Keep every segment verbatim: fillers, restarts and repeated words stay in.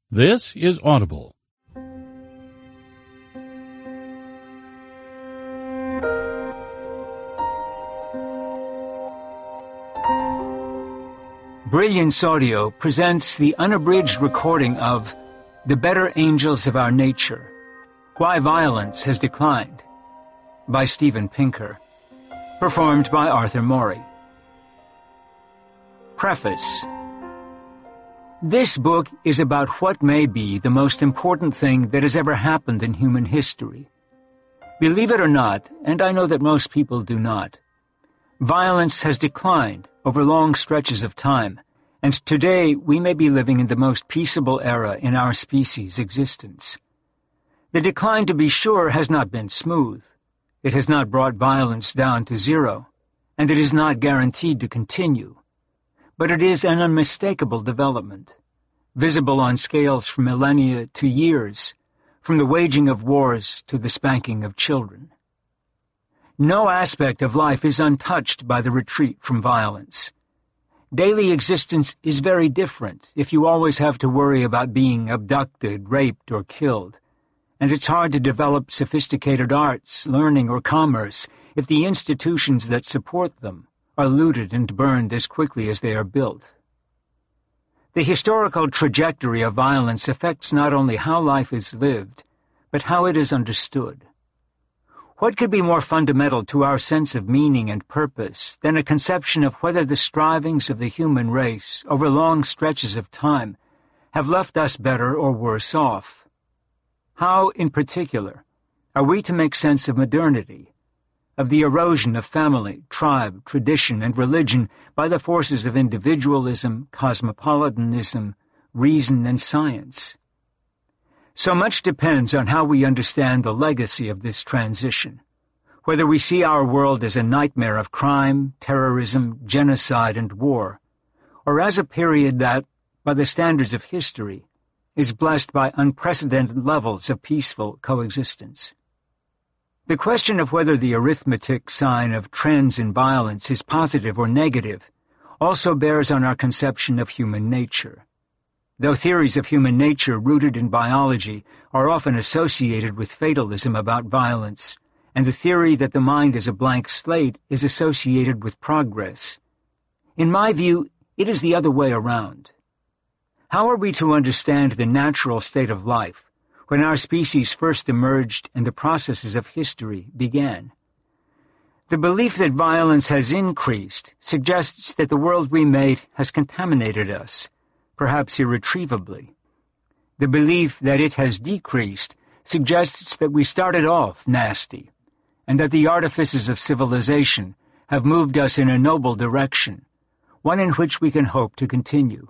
This is Audible. Brilliance Audio presents the unabridged recording of The Better Angels of Our Nature, Why Violence Has Declined, by Steven Pinker, performed by Arthur Morey. Preface. This book is about what may be the most important thing that has ever happened in human history. Believe it or not, and I know that most people do not, violence has declined over long stretches of time, and today we may be living in the most peaceable era in our species' existence. The decline, to be sure, has not been smooth. It has not brought violence down to zero, and it is not guaranteed to continue. But it is an unmistakable development, visible on scales from millennia to years, from the waging of wars to the spanking of children. No aspect of life is untouched by the retreat from violence. Daily existence is very different if you always have to worry about being abducted, raped, or killed. And it's hard to develop sophisticated arts, learning, or commerce if the institutions that support them are looted and burned as quickly as they are built. The historical trajectory of violence affects not only how life is lived, but how it is understood. What could be more fundamental to our sense of meaning and purpose than a conception of whether the strivings of the human race over long stretches of time have left us better or worse off? How, in particular, are we to make sense of modernity, of the erosion of family, tribe, tradition, and religion by the forces of individualism, cosmopolitanism, reason, and science? So much depends on how we understand the legacy of this transition, whether we see our world as a nightmare of crime, terrorism, genocide, and war, or as a period that, by the standards of history, is blessed by unprecedented levels of peaceful coexistence. The question of whether the arithmetic sign of trends in violence is positive or negative also bears on our conception of human nature. Though theories of human nature rooted in biology are often associated with fatalism about violence, and the theory that the mind is a blank slate is associated with progress, in my view, it is the other way around. How are we to understand the natural state of life when our species first emerged and the processes of history began? The belief that violence has increased suggests that the world we made has contaminated us, perhaps irretrievably. The belief that it has decreased suggests that we started off nasty, and that the artifices of civilization have moved us in a noble direction, one in which we can hope to continue.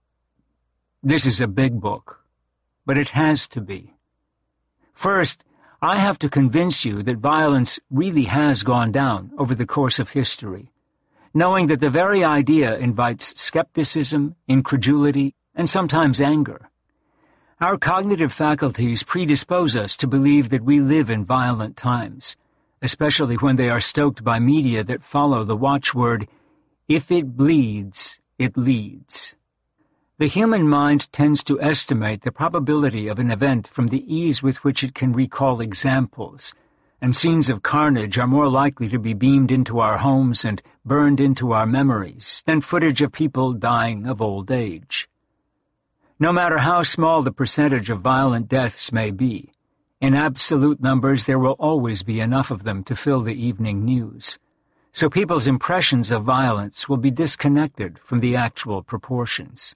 This is a big book, but it has to be. First, I have to convince you that violence really has gone down over the course of history, knowing that the very idea invites skepticism, incredulity, and sometimes anger. Our cognitive faculties predispose us to believe that we live in violent times, especially when they are stoked by media that follow the watchword, "If it bleeds, it leads." The human mind tends to estimate the probability of an event from the ease with which it can recall examples, and scenes of carnage are more likely to be beamed into our homes and burned into our memories than footage of people dying of old age. No matter how small the percentage of violent deaths may be, in absolute numbers there will always be enough of them to fill the evening news, so people's impressions of violence will be disconnected from the actual proportions.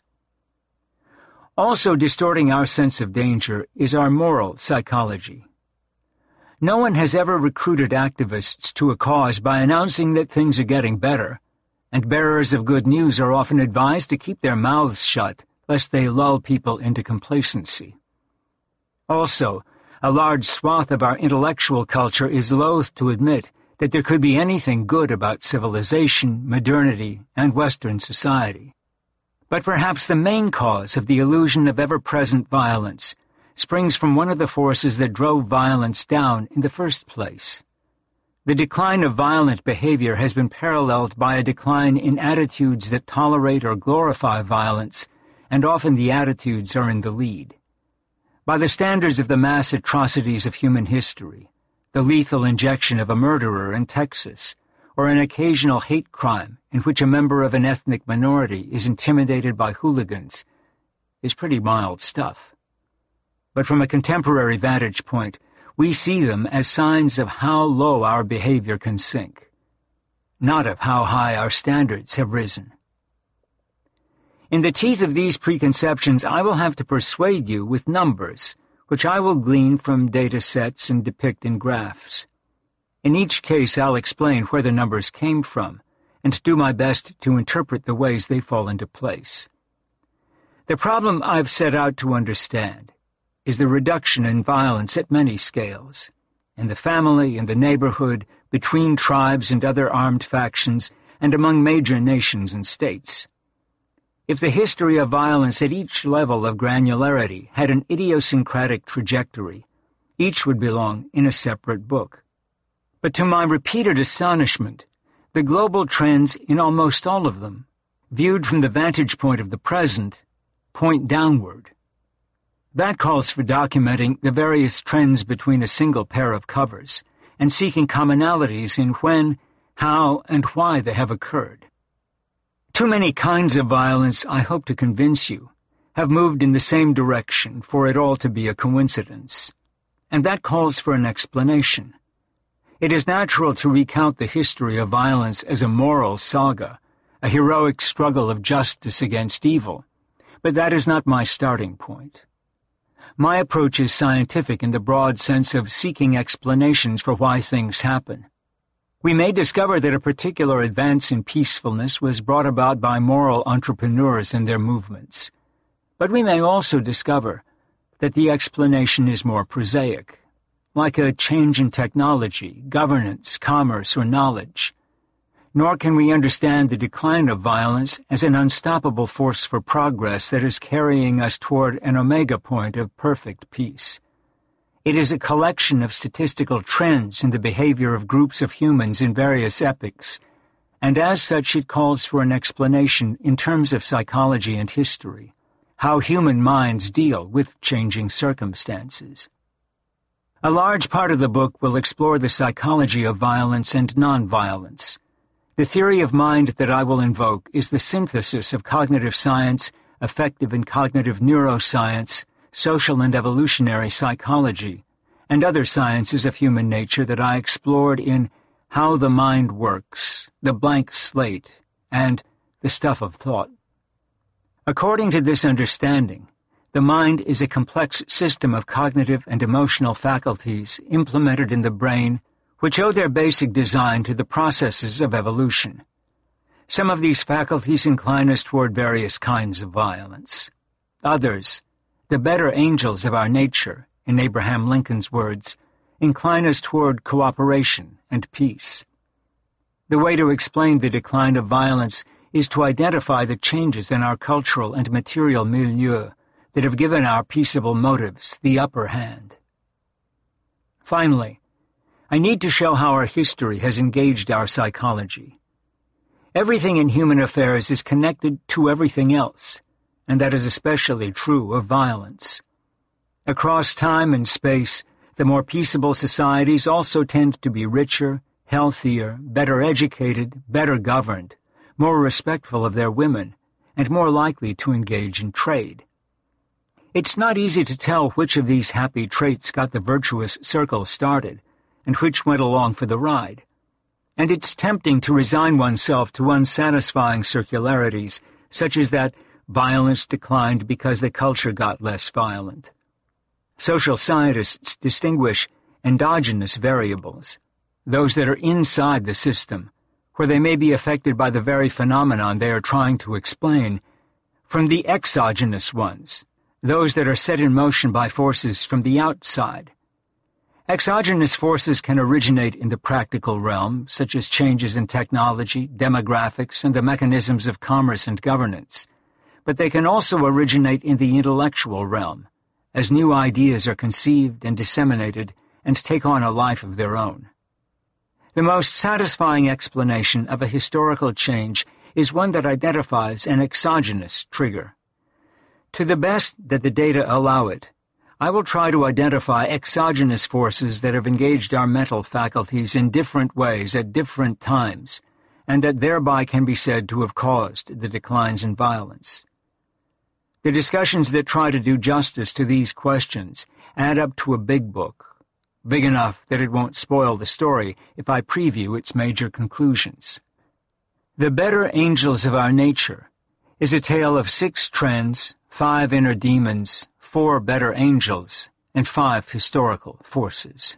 Also distorting our sense of danger is our moral psychology. No one has ever recruited activists to a cause by announcing that things are getting better, and bearers of good news are often advised to keep their mouths shut lest they lull people into complacency. Also, a large swath of our intellectual culture is loath to admit that there could be anything good about civilization, modernity, and Western society. But perhaps the main cause of the illusion of ever-present violence springs from one of the forces that drove violence down in the first place. The decline of violent behavior has been paralleled by a decline in attitudes that tolerate or glorify violence and often the attitudes are in the lead. By the standards of the mass atrocities of human history, the lethal injection of a murderer in Texas, or an occasional hate crime in which a member of an ethnic minority is intimidated by hooligans, is pretty mild stuff. But from a contemporary vantage point, we see them as signs of how low our behavior can sink, not of how high our standards have risen. In the teeth of these preconceptions, I will have to persuade you with numbers, which I will glean from data sets and depict in graphs. In each case, I'll explain where the numbers came from, and do my best to interpret the ways they fall into place. The problem I've set out to understand is the reduction in violence at many scales, in the family, in the neighborhood, between tribes and other armed factions, and among major nations and states. If the history of violence at each level of granularity had an idiosyncratic trajectory, each would belong in a separate book. But to my repeated astonishment, the global trends in almost all of them, viewed from the vantage point of the present, point downward. That calls for documenting the various trends between a single pair of covers and seeking commonalities in when, how, and why they have occurred. Too many kinds of violence, I hope to convince you, have moved in the same direction for it all to be a coincidence, and that calls for an explanation. It is natural to recount the history of violence as a moral saga, a heroic struggle of justice against evil, but that is not my starting point. My approach is scientific in the broad sense of seeking explanations for why things happen. We may discover that a particular advance in peacefulness was brought about by moral entrepreneurs and their movements. But we may also discover that the explanation is more prosaic, like a change in technology, governance, commerce, or knowledge. Nor can we understand the decline of violence as an unstoppable force for progress that is carrying us toward an omega point of perfect peace. It is a collection of statistical trends in the behavior of groups of humans in various epochs, and as such it calls for an explanation in terms of psychology and history, how human minds deal with changing circumstances. A large part of the book will explore the psychology of violence and nonviolence. The theory of mind that I will invoke is the synthesis of cognitive science, affective and cognitive neuroscience, social and evolutionary psychology, and other sciences of human nature that I explored in How the Mind Works, The Blank Slate, and The Stuff of Thought. According to this understanding, the mind is a complex system of cognitive and emotional faculties implemented in the brain which owe their basic design to the processes of evolution. Some of these faculties incline us toward various kinds of violence. Others, the better angels of our nature, in Abraham Lincoln's words, incline us toward cooperation and peace. The way to explain the decline of violence is to identify the changes in our cultural and material milieu that have given our peaceable motives the upper hand. Finally, I need to show how our history has engaged our psychology. Everything in human affairs is connected to everything else, and that is especially true of violence. Across time and space, the more peaceable societies also tend to be richer, healthier, better educated, better governed, more respectful of their women, and more likely to engage in trade. It's not easy to tell which of these happy traits got the virtuous circle started, and which went along for the ride. And it's tempting to resign oneself to unsatisfying circularities, such as that violence declined because the culture got less violent. Social scientists distinguish endogenous variables, those that are inside the system, where they may be affected by the very phenomenon they are trying to explain, from the exogenous ones, those that are set in motion by forces from the outside. Exogenous forces can originate in the practical realm, such as changes in technology, demographics, and the mechanisms of commerce and governance. But they can also originate in the intellectual realm, as new ideas are conceived and disseminated and take on a life of their own. The most satisfying explanation of a historical change is one that identifies an exogenous trigger. To the best that the data allow it, I will try to identify exogenous forces that have engaged our mental faculties in different ways at different times, and that thereby can be said to have caused the declines in violence. The discussions that try to do justice to these questions add up to a big book, big enough that it won't spoil the story if I preview its major conclusions. The Better Angels of Our Nature is a tale of six trends, five inner demons, four better angels, and five historical forces.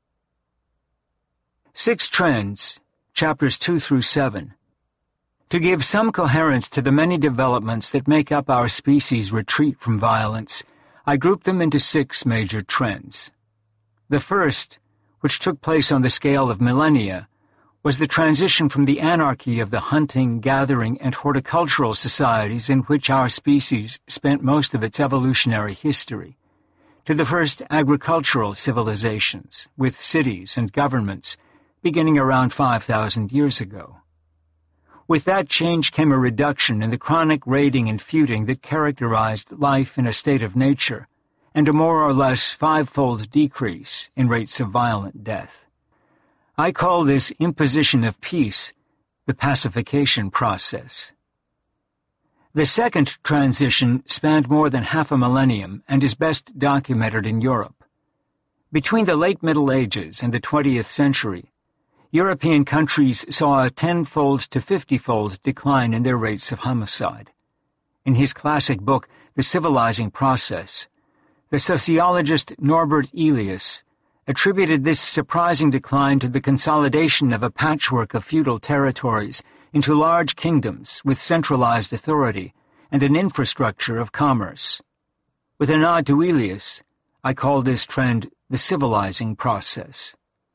Six Trends, chapters two through seven. To give some coherence to the many developments that make up our species' retreat from violence, I grouped them into six major trends. The first, which took place on the scale of millennia, was the transition from the anarchy of the hunting, gathering, and horticultural societies in which our species spent most of its evolutionary history, to the first agricultural civilizations, with cities and governments, beginning around five thousand years ago. With that change came a reduction in the chronic raiding and feuding that characterized life in a state of nature, and a more or less fivefold decrease in rates of violent death. I call this imposition of peace the pacification process. The second transition spanned more than half a millennium and is best documented in Europe. Between the late Middle Ages and the twentieth century, European countries saw a tenfold to fiftyfold decline in their rates of homicide. In his classic book, The Civilizing Process, the sociologist Norbert Elias attributed this surprising decline to the consolidation of a patchwork of feudal territories into large kingdoms with centralized authority and an infrastructure of commerce. With a nod to Elias, I call this trend the civilizing process.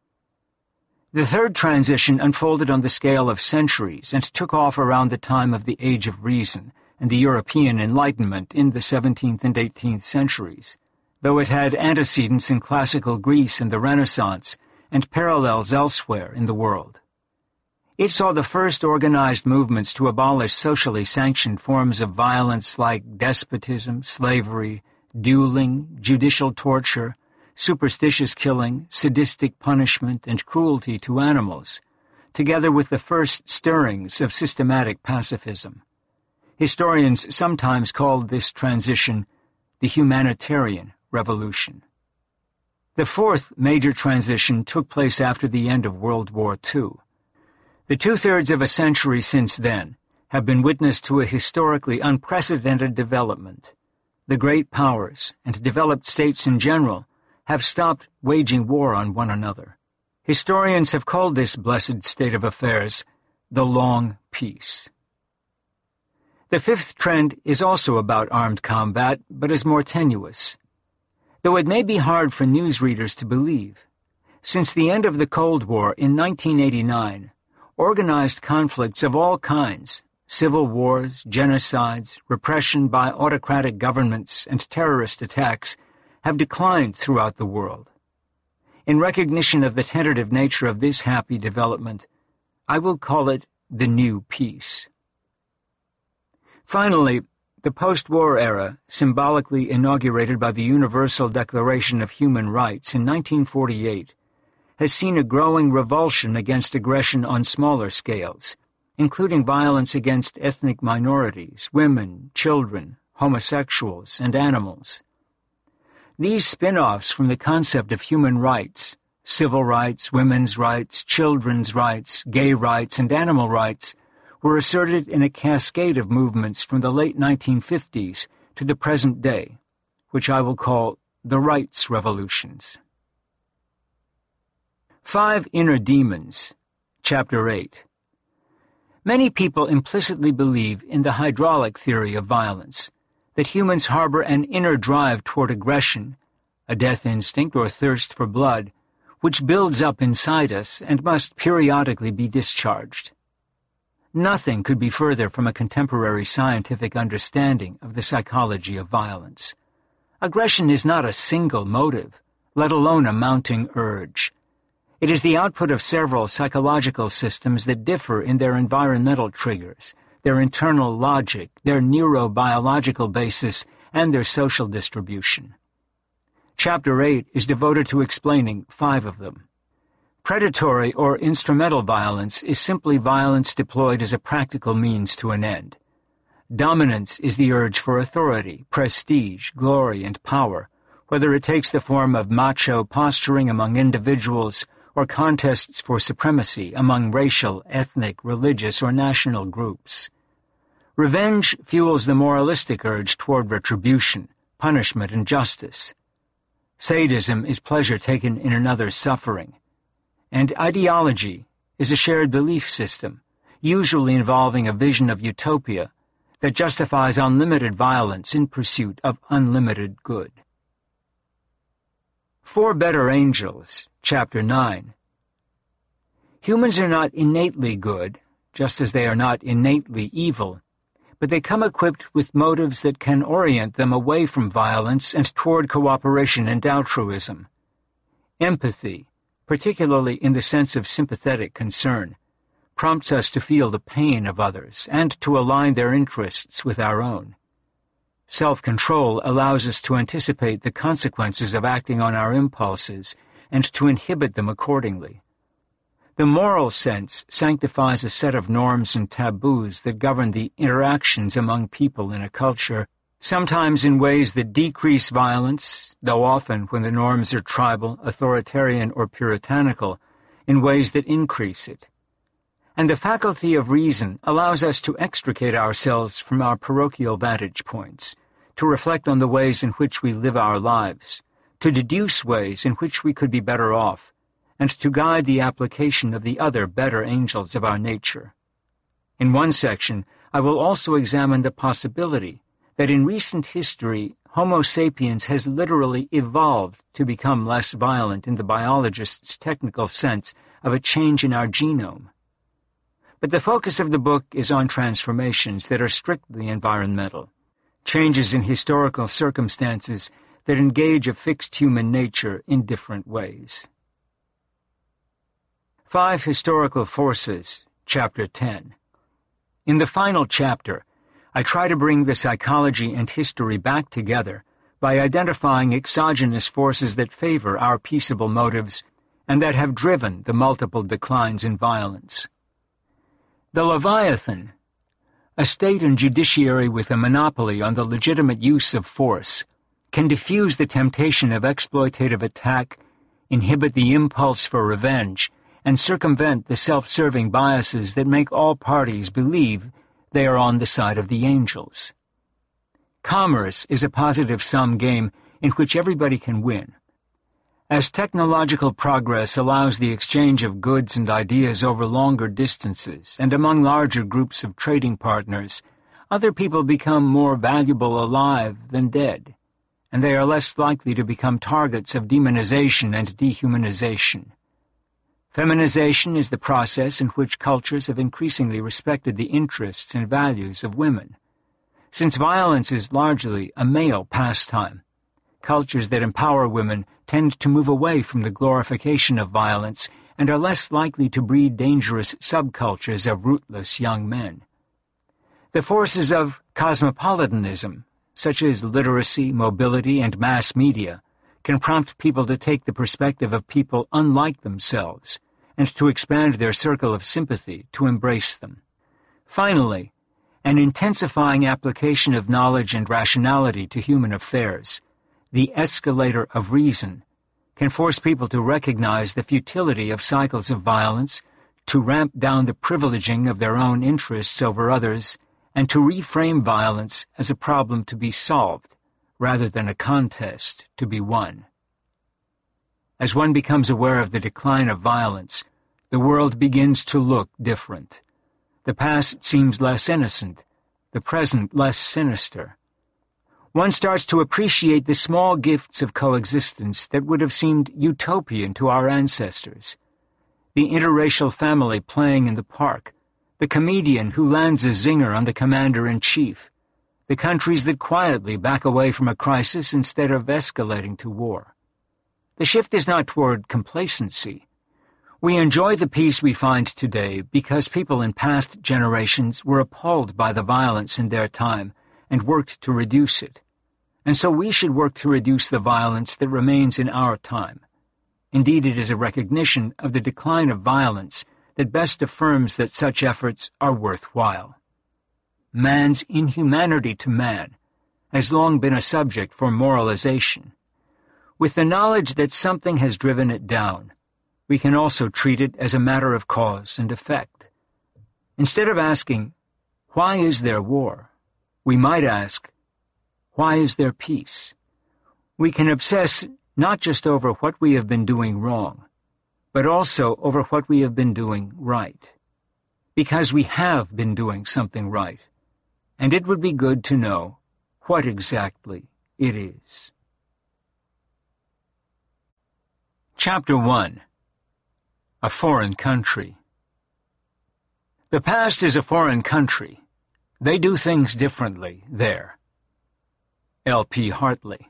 The third transition unfolded on the scale of centuries and took off around the time of the Age of Reason and the European Enlightenment in the seventeenth and eighteenth centuries, though it had antecedents in classical Greece and the Renaissance and parallels elsewhere in the world. It saw the first organized movements to abolish socially sanctioned forms of violence like despotism, slavery, dueling, judicial torture, superstitious killing, sadistic punishment, and cruelty to animals, together with the first stirrings of systematic pacifism. Historians sometimes called this transition the humanitarian revolution. The fourth major transition took place after the end of World War Two. The two-thirds of a century since then have been witness to a historically unprecedented development. The great powers, and developed states in general, have stopped waging war on one another. Historians have called this blessed state of affairs the long peace. The fifth trend is also about armed combat, but is more tenuous. Though it may be hard for newsreaders to believe, since the end of the Cold War in nineteen eighty-nine, organized conflicts of all kinds, civil wars, genocides, repression by autocratic governments, and terrorist attacks, have declined throughout the world. In recognition of the tentative nature of this happy development, I will call it the new peace. Finally, the post-war era, symbolically inaugurated by the Universal Declaration of Human Rights in nineteen forty-eight, has seen a growing revulsion against aggression on smaller scales, including violence against ethnic minorities, women, children, homosexuals, and animals. These spin-offs from the concept of human rights, civil rights, women's rights, children's rights, gay rights, and animal rights, were asserted in a cascade of movements from the late nineteen fifties to the present day, which I will call the rights revolutions. Five Inner Demons, Chapter eight. Many people implicitly believe in the hydraulic theory of violence, that humans harbor an inner drive toward aggression, a death instinct or thirst for blood, which builds up inside us and must periodically be discharged. Nothing could be further from a contemporary scientific understanding of the psychology of violence. Aggression is not a single motive, let alone a mounting urge. It is the output of several psychological systems that differ in their environmental triggers, their internal logic, their neurobiological basis, and their social distribution. Chapter eight is devoted to explaining five of them. Predatory or instrumental violence is simply violence deployed as a practical means to an end. Dominance is the urge for authority, prestige, glory, and power, whether it takes the form of macho posturing among individuals or contests for supremacy among racial, ethnic, religious, or national groups. Revenge fuels the moralistic urge toward retribution, punishment, and justice. Sadism is pleasure taken in another's suffering. And ideology is a shared belief system, usually involving a vision of utopia that justifies unlimited violence in pursuit of unlimited good. Four Better Angels, Chapter nine. Humans are not innately good, just as they are not innately evil, but they come equipped with motives that can orient them away from violence and toward cooperation and altruism. Empathy, particularly in the sense of sympathetic concern, prompts us to feel the pain of others and to align their interests with our own. Self-control allows us to anticipate the consequences of acting on our impulses and to inhibit them accordingly. The moral sense sanctifies a set of norms and taboos that govern the interactions among people in a culture, sometimes in ways that decrease violence, though often, when the norms are tribal, authoritarian, or puritanical, in ways that increase it. And the faculty of reason allows us to extricate ourselves from our parochial vantage points, to reflect on the ways in which we live our lives, to deduce ways in which we could be better off, and to guide the application of the other better angels of our nature. In one section, I will also examine the possibility that in recent history, Homo sapiens has literally evolved to become less violent in the biologist's technical sense of a change in our genome. But the focus of the book is on transformations that are strictly environmental, changes in historical circumstances that engage a fixed human nature in different ways. Five Historical Forces, Chapter ten. In the final chapter, I try to bring the psychology and history back together by identifying exogenous forces that favor our peaceable motives and that have driven the multiple declines in violence. The Leviathan, a state and judiciary with a monopoly on the legitimate use of force, can diffuse the temptation of exploitative attack, inhibit the impulse for revenge, and circumvent the self-serving biases that make all parties believe they are on the side of the angels. Commerce is a positive-sum game in which everybody can win. As technological progress allows the exchange of goods and ideas over longer distances and among larger groups of trading partners, other people become more valuable alive than dead, and they are less likely to become targets of demonization and dehumanization. Feminization is the process in which cultures have increasingly respected the interests and values of women. Since violence is largely a male pastime, cultures that empower women tend to move away from the glorification of violence and are less likely to breed dangerous subcultures of rootless young men. The forces of cosmopolitanism, such as literacy, mobility, and mass media, can prompt people to take the perspective of people unlike themselves and to expand their circle of sympathy to embrace them. Finally, an intensifying application of knowledge and rationality to human affairs, the escalator of reason, can force people to recognize the futility of cycles of violence, to ramp down the privileging of their own interests over others, and to reframe violence as a problem to be solved, rather than a contest to be won. As one becomes aware of the decline of violence, the world begins to look different. The past seems less innocent, the present less sinister. One starts to appreciate the small gifts of coexistence that would have seemed utopian to our ancestors. The interracial family playing in the park, the comedian who lands a zinger on the commander-in-chief, the countries that quietly back away from a crisis instead of escalating to war. The shift is not toward complacency. We enjoy the peace we find today because people in past generations were appalled by the violence in their time and worked to reduce it. and so we should work to reduce the violence that remains in our time. Indeed, it is a recognition of the decline of violence that best affirms that such efforts are worthwhile. Man's inhumanity to man has long been a subject for moralization. With the knowledge that something has driven it down, we can also treat it as a matter of cause and effect. Instead of asking, "Why is there war?" we might ask, "Why is there peace?" We can obsess not just over what we have been doing wrong, but also over what we have been doing right. Because we have been doing something right, and it would be good to know what exactly it is. Chapter one. A Foreign Country. The past is a foreign country. They do things differently there. L P Hartley.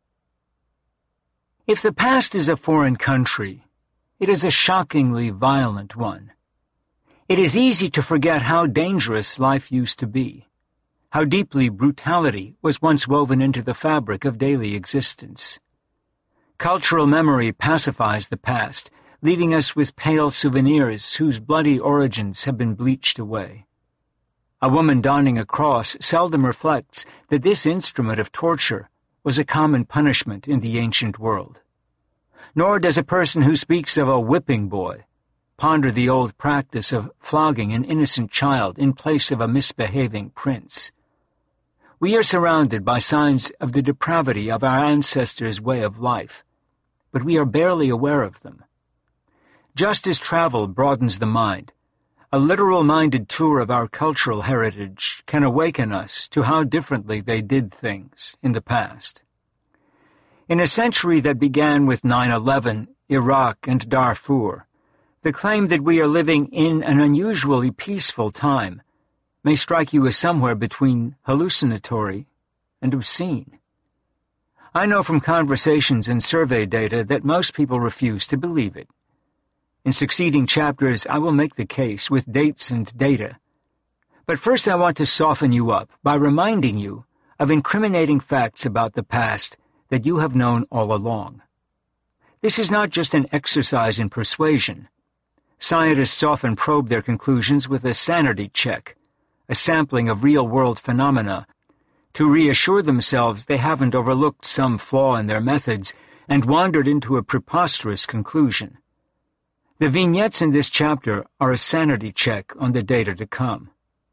If the past is a foreign country, it is a shockingly violent one. It is easy to forget how dangerous life used to be, how deeply brutality was once woven into the fabric of daily existence. Cultural memory pacifies the past, leaving us with pale souvenirs whose bloody origins have been bleached away. A woman donning a cross seldom reflects that this instrument of torture was a common punishment in the ancient world. Nor does a person who speaks of a whipping boy ponder the old practice of flogging an innocent child in place of a misbehaving prince. We are surrounded by signs of the depravity of our ancestors' way of life, but we are barely aware of them. Just as travel broadens the mind, a literal-minded tour of our cultural heritage can awaken us to how differently they did things in the past. In a century that began with nine eleven, Iraq, and Darfur, the claim that we are living in an unusually peaceful time may strike you as somewhere between hallucinatory and obscene. I know from conversations and survey data that most people refuse to believe it. In succeeding chapters, I will make the case with dates and data. But first I want to soften you up by reminding you of incriminating facts about the past that you have known all along. This is not just an exercise in persuasion. Scientists often probe their conclusions with a sanity check, a sampling of real-world phenomena, to reassure themselves they haven't overlooked some flaw in their methods and wandered into a preposterous conclusion. The vignettes in this chapter are a sanity check on the data to come.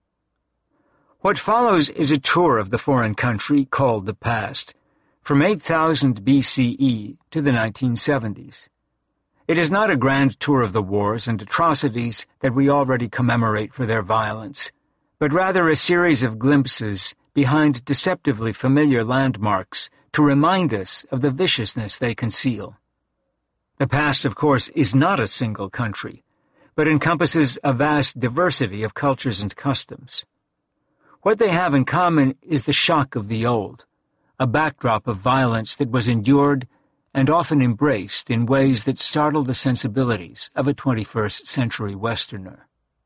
What follows is a tour of the foreign country called the past, from eight thousand B C E to the nineteen seventies. It is not a grand tour of the wars and atrocities that we already commemorate for their violence, but rather a series of glimpses behind deceptively familiar landmarks to remind us of the viciousness they conceal. The past, of course, is not a single country, but encompasses a vast diversity of cultures and customs. What they have in common is the shock of the old, a backdrop of violence that was endured and often embraced in ways that startle the sensibilities of a twenty-first century Westerner.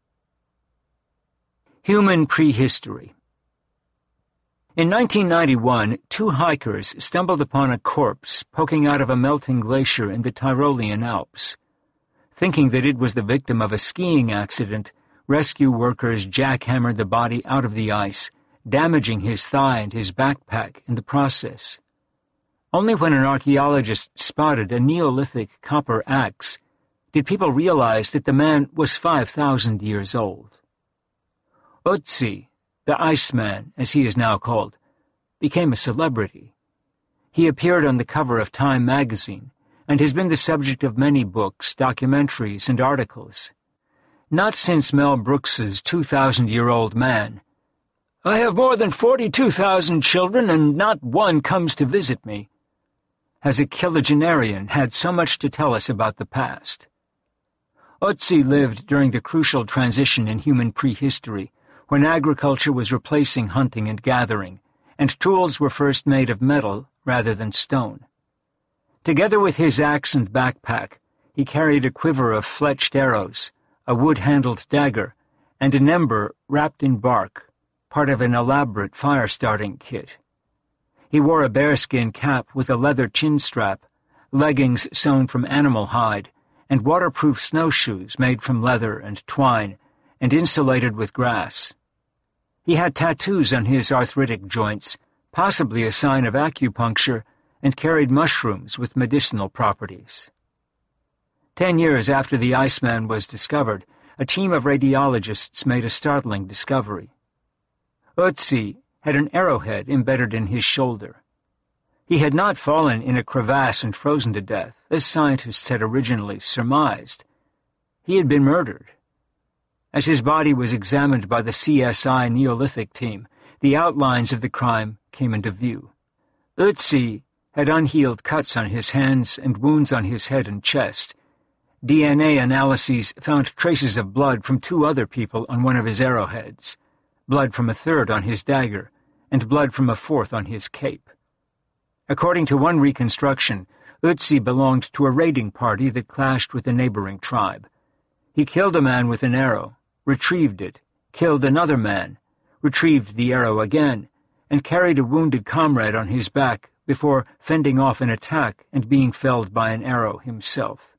Human Prehistory. In nineteen ninety-one, two hikers stumbled upon a corpse poking out of a melting glacier in the Tyrolean Alps. Thinking that it was the victim of a skiing accident, rescue workers jackhammered the body out of the ice, damaging his thigh and his backpack in the process. Only when an archaeologist spotted a Neolithic copper axe did people realize that the man was five thousand years old. Ötzi, the Iceman, as he is now called, became a celebrity. He appeared on the cover of Time magazine and has been the subject of many books, documentaries, and articles. Not since Mel Brooks's two thousand year old Man, "I have more than forty-two thousand children and not one comes to visit me," has a kilogenarian had so much to tell us about the past. Ötzi lived during the crucial transition in human prehistory, when agriculture was replacing hunting and gathering, and tools were first made of metal rather than stone. Together with his axe and backpack, he carried a quiver of fletched arrows, a wood-handled dagger, and an ember wrapped in bark, part of an elaborate fire-starting kit. He wore a bearskin cap with a leather chin strap, leggings sewn from animal hide, and waterproof snowshoes made from leather and twine and insulated with grass. He had tattoos on his arthritic joints, possibly a sign of acupuncture, and carried mushrooms with medicinal properties. Ten years after the Iceman was discovered, a team of radiologists made a startling discovery. Ötzi had an arrowhead embedded in his shoulder. He had not fallen in a crevasse and frozen to death, as scientists had originally surmised. He had been murdered. As his body was examined by the C S I Neolithic team, the outlines of the crime came into view. Ötzi had unhealed cuts on his hands and wounds on his head and chest. D N A analyses found traces of blood from two other people on one of his arrowheads, blood from a third on his dagger, and blood from a fourth on his cape. According to one reconstruction, Ötzi belonged to a raiding party that clashed with a neighboring tribe. He killed a man with an arrow, retrieved it, killed another man, retrieved the arrow again, and carried a wounded comrade on his back before fending off an attack and being felled by an arrow himself.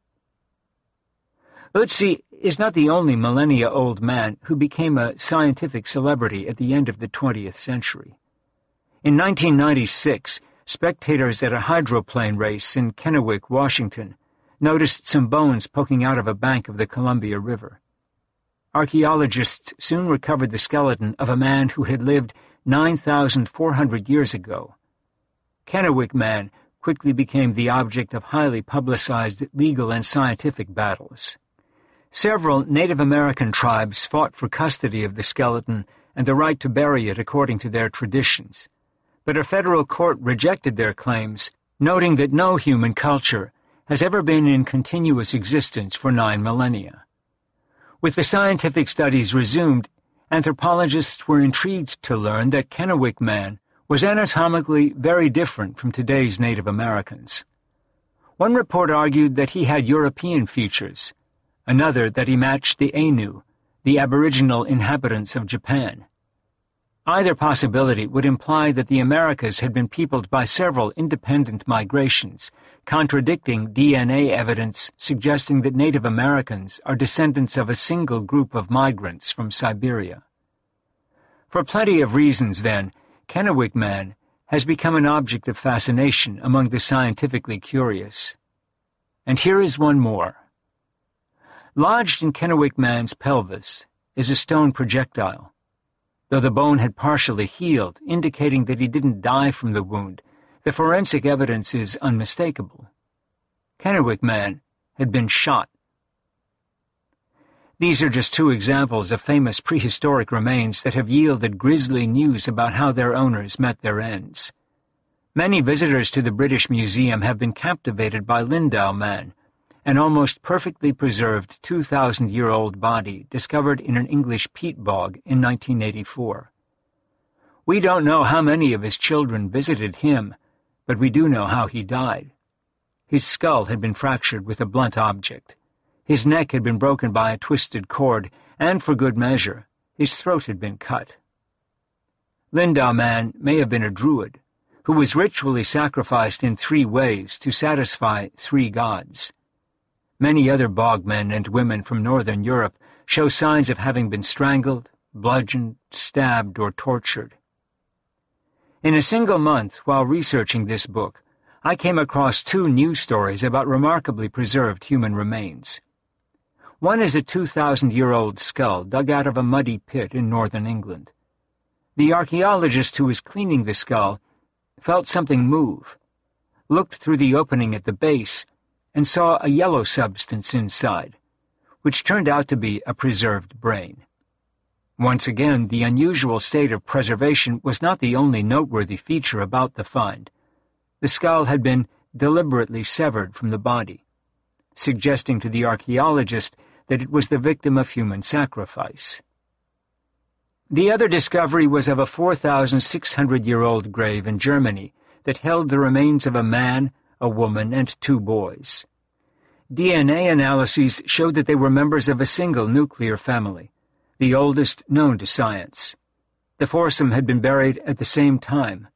Ötzi is not the only millennia-old man who became a scientific celebrity at the end of the twentieth century. In nineteen ninety-six, spectators at a hydroplane race in Kennewick, Washington, noticed some bones poking out of a bank of the Columbia River. Archaeologists soon recovered the skeleton of a man who had lived nine thousand four hundred years ago. Kennewick Man quickly became the object of highly publicized legal and scientific battles. Several Native American tribes fought for custody of the skeleton and the right to bury it according to their traditions, but a federal court rejected their claims, noting that no human culture has ever been in continuous existence for nine millennia. With the scientific studies resumed, anthropologists were intrigued to learn that Kennewick Man was anatomically very different from today's Native Americans. One report argued that he had European features, another that he matched the Ainu, the aboriginal inhabitants of Japan. Either possibility would imply that the Americas had been peopled by several independent migrations, contradicting D N A evidence suggesting that Native Americans are descendants of a single group of migrants from Siberia. For plenty of reasons, then, Kennewick Man has become an object of fascination among the scientifically curious. And here is one more. Lodged in Kennewick Man's pelvis is a stone projectile. Though the bone had partially healed, indicating that he didn't die from the wound, the forensic evidence is unmistakable. Kennewick Man had been shot. These are just two examples of famous prehistoric remains that have yielded grisly news about how their owners met their ends. Many visitors to the British Museum have been captivated by Lindau Man, an almost perfectly preserved two thousand year old body discovered in an English peat bog in nineteen eighty-four. We don't know how many of his children visited him, but we do know how he died. His skull had been fractured with a blunt object. His neck had been broken by a twisted cord, and for good measure, his throat had been cut. Lindau Man may have been a druid, who was ritually sacrificed in three ways to satisfy three gods. Many other bogmen and women from northern Europe show signs of having been strangled, bludgeoned, stabbed, or tortured. In a single month, while researching this book, I came across two news stories about remarkably preserved human remains. One is a two thousand year old skull dug out of a muddy pit in northern England. The archaeologist who was cleaning the skull felt something move, looked through the opening at the base, and saw a yellow substance inside, which turned out to be a preserved brain. Once again, the unusual state of preservation was not the only noteworthy feature about the find. The skull had been deliberately severed from the body, suggesting to the archaeologist that it was the victim of human sacrifice. The other discovery was of a four thousand six hundred year old grave in Germany that held the remains of a man, a woman, and two boys. D N A analyses showed that they were members of a single nuclear family, the oldest known to science. The foursome had been buried at the same time,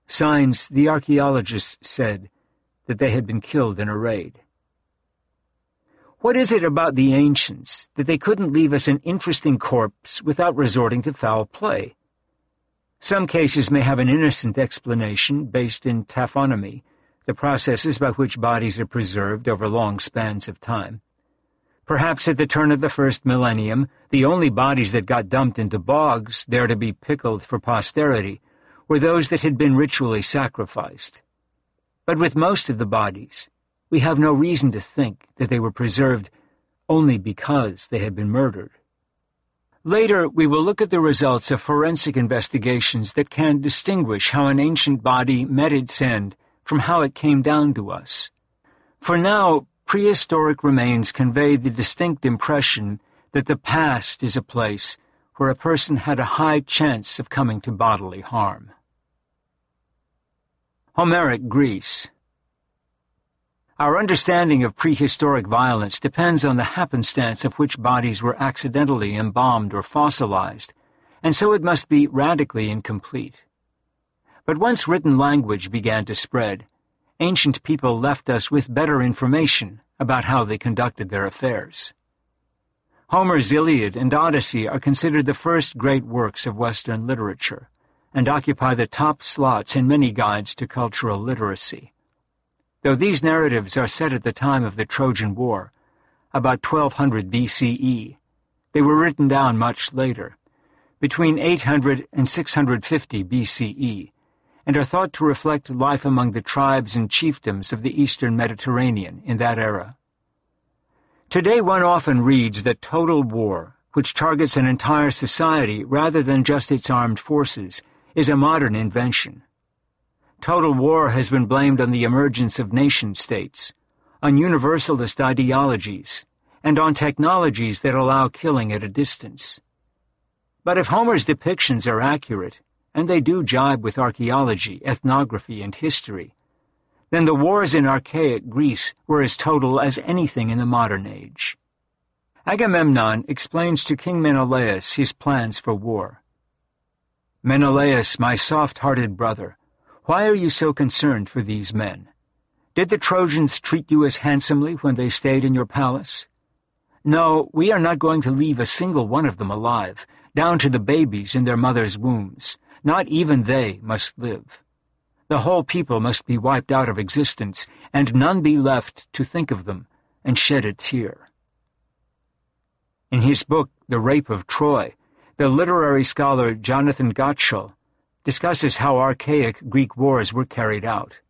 signs the archaeologists said that they had been killed in a raid. What is it about the ancients that they couldn't leave us an interesting corpse without resorting to foul play? Some cases may have an innocent explanation based in taphonomy, the processes by which bodies are preserved over long spans of time. Perhaps at the turn of the first millennium, the only bodies that got dumped into bogs there to be pickled for posterity were those that had been ritually sacrificed. But with most of the bodies, we have no reason to think that they were preserved only because they had been murdered. Later, we will look at the results of forensic investigations that can distinguish how an ancient body met its end from how it came down to us. For now, prehistoric remains convey the distinct impression that the past is a place where a person had a high chance of coming to bodily harm. Homeric Greece. Our understanding of prehistoric violence depends on the happenstance of which bodies were accidentally embalmed or fossilized, and so it must be radically incomplete. But once written language began to spread, ancient people left us with better information about how they conducted their affairs. Homer's Iliad and Odyssey are considered the first great works of Western literature, and occupy the top slots in many guides to cultural literacy. Though these narratives are set at the time of the Trojan War, about twelve hundred B C E, they were written down much later, between eight hundred and six hundred fifty B C E, and are thought to reflect life among the tribes and chiefdoms of the eastern Mediterranean in that era. Today one often reads that total war, which targets an entire society rather than just its armed forces, is a modern invention. Total war has been blamed on the emergence of nation-states, on universalist ideologies, and on technologies that allow killing at a distance. But if Homer's depictions are accurate, and they do jibe with archaeology, ethnography, and history, then the wars in archaic Greece were as total as anything in the modern age. Agamemnon explains to King Menelaus his plans for war. "Menelaus, my soft-hearted brother, why are you so concerned for these men? Did the Trojans treat you as handsomely when they stayed in your palace? No, we are not going to leave a single one of them alive, down to the babies in their mothers' wombs. Not even they must live. The whole people must be wiped out of existence, and none be left to think of them and shed a tear." In his book, The Rape of Troy, the literary scholar Jonathan Gottschall discusses how archaic Greek wars were carried out.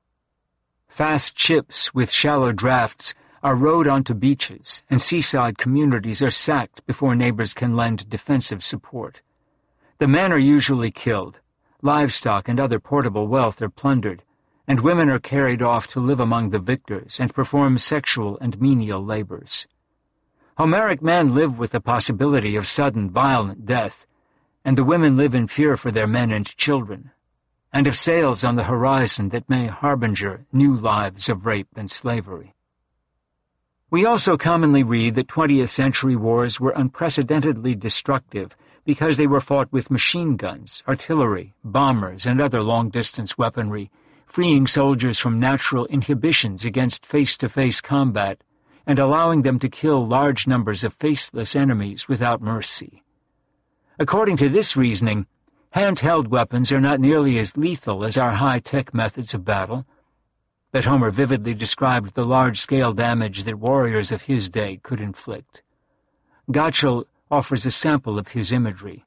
Fast ships with shallow drafts are rowed onto beaches, and seaside communities are sacked before neighbors can lend defensive support. The men are usually killed, livestock and other portable wealth are plundered, and women are carried off to live among the victors and perform sexual and menial labors. Homeric men live with the possibility of sudden, violent death, and the women live in fear for their men and children, and of sails on the horizon that may harbinger new lives of rape and slavery. We also commonly read that twentieth century wars were unprecedentedly destructive because they were fought with machine guns, artillery, bombers, and other long-distance weaponry, freeing soldiers from natural inhibitions against face-to-face combat and allowing them to kill large numbers of faceless enemies without mercy. According to this reasoning, handheld weapons are not nearly as lethal as our high-tech methods of battle, but Homer vividly described the large-scale damage that warriors of his day could inflict. Gottschall offers a sample of his imagery.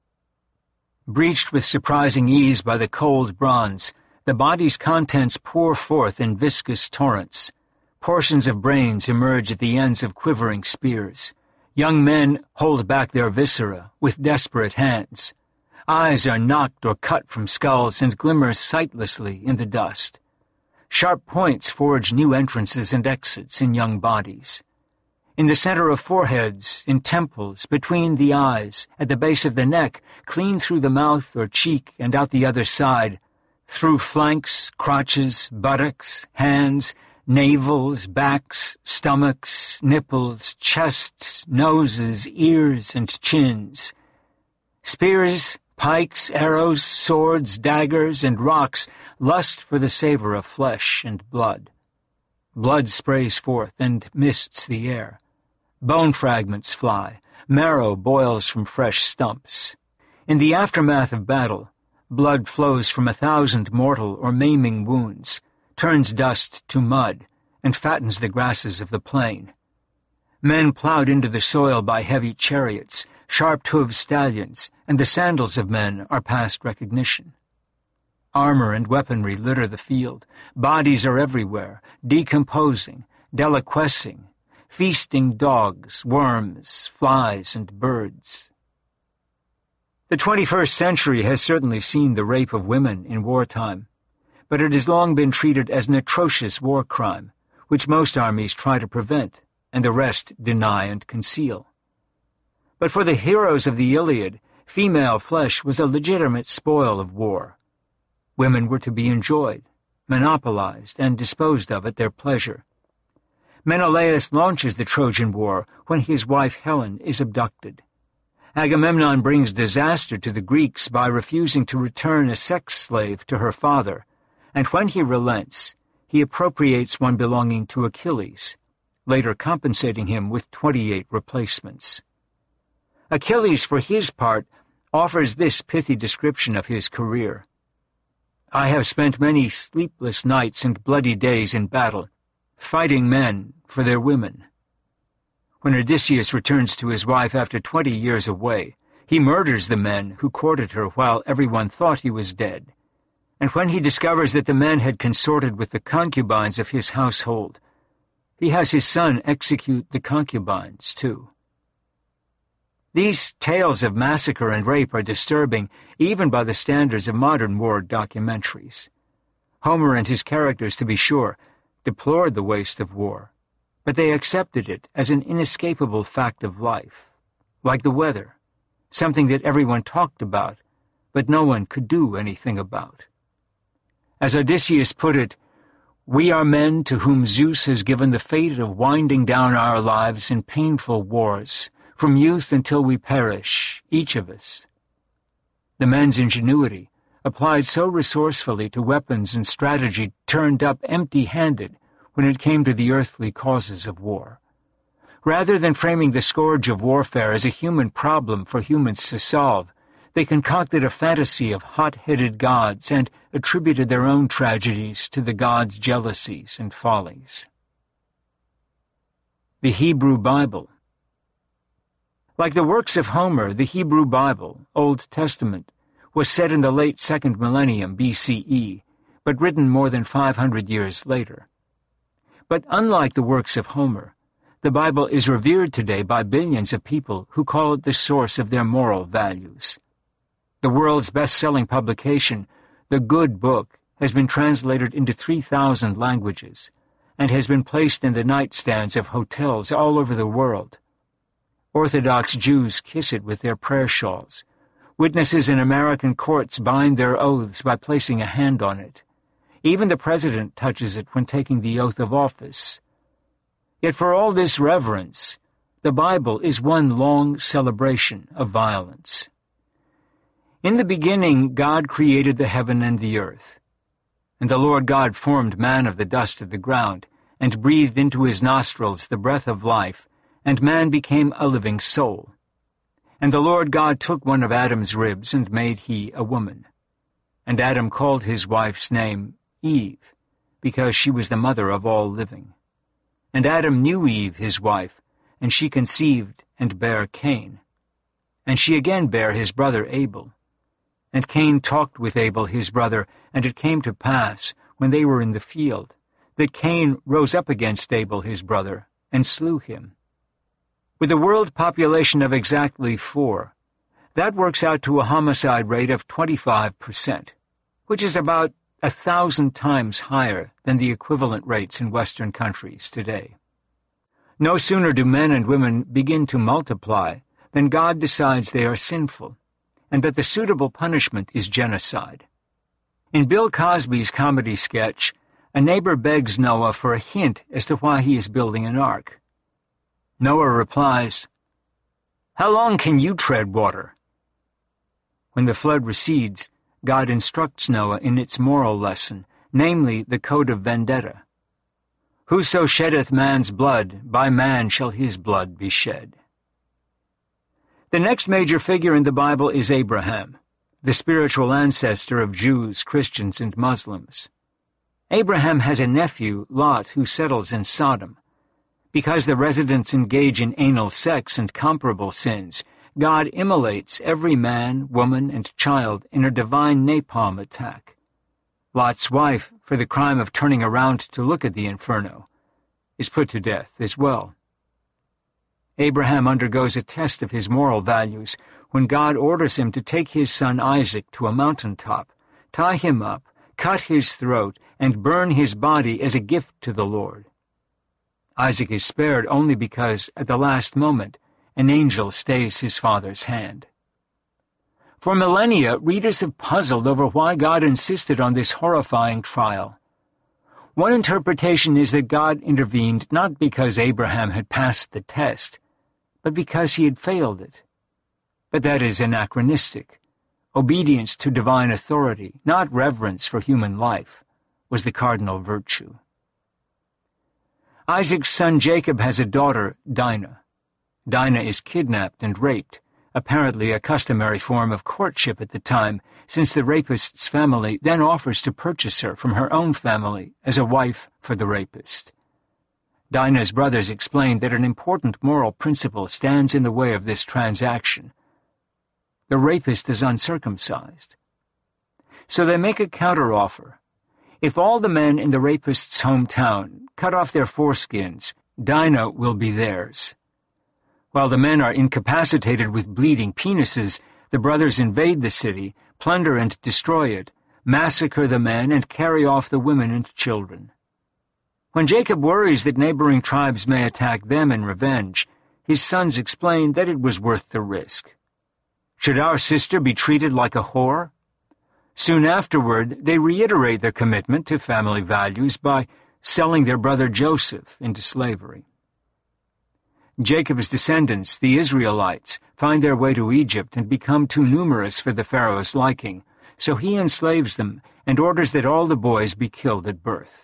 Breached with surprising ease by the cold bronze, the body's contents pour forth in viscous torrents. Portions of brains emerge at the ends of quivering spears. Young men hold back their viscera with desperate hands. Eyes are knocked or cut from skulls and glimmer sightlessly in the dust. Sharp points forge new entrances and exits in young bodies. In the center of foreheads, in temples, between the eyes, at the base of the neck, clean through the mouth or cheek and out the other side, through flanks, crotches, buttocks, hands, navels, backs, stomachs, nipples, chests, noses, ears, and chins. Spears, Pikes, arrows, swords, daggers, and rocks lust for the savor of flesh and blood. Blood sprays forth and mists the air. Bone fragments fly. Marrow boils from fresh stumps. In the aftermath of battle, blood flows from a thousand mortal or maiming wounds, turns dust to mud, and fattens the grasses of the plain. Men plowed into the soil by heavy chariots, sharp-hooved stallions, and the sandals of men are past recognition. Armor and weaponry litter the field. Bodies are everywhere, decomposing, deliquescing, feasting dogs, worms, flies, and birds. The twenty-first century has certainly seen the rape of women in wartime, but it has long been treated as an atrocious war crime, which most armies try to prevent, and the rest deny and conceal. But for the heroes of the Iliad, female flesh was a legitimate spoil of war. Women were to be enjoyed, monopolized, and disposed of at their pleasure. Menelaus launches the Trojan War when his wife Helen is abducted. Agamemnon brings disaster to the Greeks by refusing to return a sex slave to her father, and when he relents, he appropriates one belonging to Achilles, later compensating him with twenty-eight replacements. Achilles, for his part, offers this pithy description of his career. I have spent many sleepless nights and bloody days in battle, fighting men for their women. When Odysseus returns to his wife after twenty years away, he murders the men who courted her while everyone thought he was dead. And when he discovers that the men had consorted with the concubines of his household, he has his son execute the concubines, too. These tales of massacre and rape are disturbing, even by the standards of modern war documentaries. Homer and his characters, to be sure, deplored the waste of war, but they accepted it as an inescapable fact of life, like the weather, something that everyone talked about, but no one could do anything about. As Odysseus put it, "We are men to whom Zeus has given the fate of winding down our lives in painful wars, from youth until we perish, each of us." The men's ingenuity, applied so resourcefully to weapons and strategy, turned up empty-handed when it came to the earthly causes of war. Rather than framing the scourge of warfare as a human problem for humans to solve, they concocted a fantasy of hot-headed gods and attributed their own tragedies to the gods' jealousies and follies. The Hebrew Bible. Like the works of Homer, the Hebrew Bible, Old Testament, was set in the late second millennium B C E, but written more than five hundred years later. But unlike the works of Homer, the Bible is revered today by billions of people who call it the source of their moral values. The world's best-selling publication, The Good Book, has been translated into three thousand languages and has been placed in the nightstands of hotels all over the world. Orthodox Jews kiss it with their prayer shawls. Witnesses in American courts bind their oaths by placing a hand on it. Even the president touches it when taking the oath of office. Yet for all this reverence, the Bible is one long celebration of violence. In the beginning, God created the heaven and the earth. And the Lord God formed man of the dust of the ground, and breathed into his nostrils the breath of life, and man became a living soul. And the Lord God took one of Adam's ribs, and made he a woman. And Adam called his wife's name Eve, because she was the mother of all living. And Adam knew Eve his wife, and she conceived and bare Cain. And she again bare his brother Abel. And Cain talked with Abel his brother, and it came to pass, when they were in the field, that Cain rose up against Abel his brother, and slew him. With a world population of exactly four, that works out to a homicide rate of twenty-five percent, which is about a thousand times higher than the equivalent rates in Western countries today. No sooner do men and women begin to multiply than God decides they are sinful, and that the suitable punishment is genocide. In Bill Cosby's comedy sketch, a neighbor begs Noah for a hint as to why he is building an ark. Noah replies, "How long can you tread water?" When the flood recedes, God instructs Noah in its moral lesson, namely the code of vendetta. Whoso sheddeth man's blood, by man shall his blood be shed. The next major figure in the Bible is Abraham, the spiritual ancestor of Jews, Christians, and Muslims. Abraham has a nephew, Lot, who settles in Sodom. Because the residents engage in anal sex and comparable sins, God immolates every man, woman, and child in a divine napalm attack. Lot's wife, for the crime of turning around to look at the inferno, is put to death as well. Abraham undergoes a test of his moral values when God orders him to take his son Isaac to a mountaintop, tie him up, cut his throat, and burn his body as a gift to the Lord. Isaac is spared only because, at the last moment, an angel stays his father's hand. For millennia, readers have puzzled over why God insisted on this horrifying trial. One interpretation is that God intervened not because Abraham had passed the test, but because he had failed it. But that is anachronistic. Obedience to divine authority, not reverence for human life, was the cardinal virtue. Isaac's son Jacob has a daughter, Dinah. Dinah is kidnapped and raped, apparently a customary form of courtship at the time, since the rapist's family then offers to purchase her from her own family as a wife for the rapist. Dinah's brothers explain that an important moral principle stands in the way of this transaction. The rapist is uncircumcised. So they make a counteroffer. If all the men in the rapist's hometown cut off their foreskins, Dinah will be theirs. While the men are incapacitated with bleeding penises, the brothers invade the city, plunder and destroy it, massacre the men, and carry off the women and children. When Jacob worries that neighboring tribes may attack them in revenge, his sons explain that it was worth the risk. Should our sister be treated like a whore? Soon afterward, they reiterate their commitment to family values by selling their brother Joseph into slavery. Jacob's descendants, the Israelites, find their way to Egypt and become too numerous for the Pharaoh's liking, so he enslaves them and orders that all the boys be killed at birth.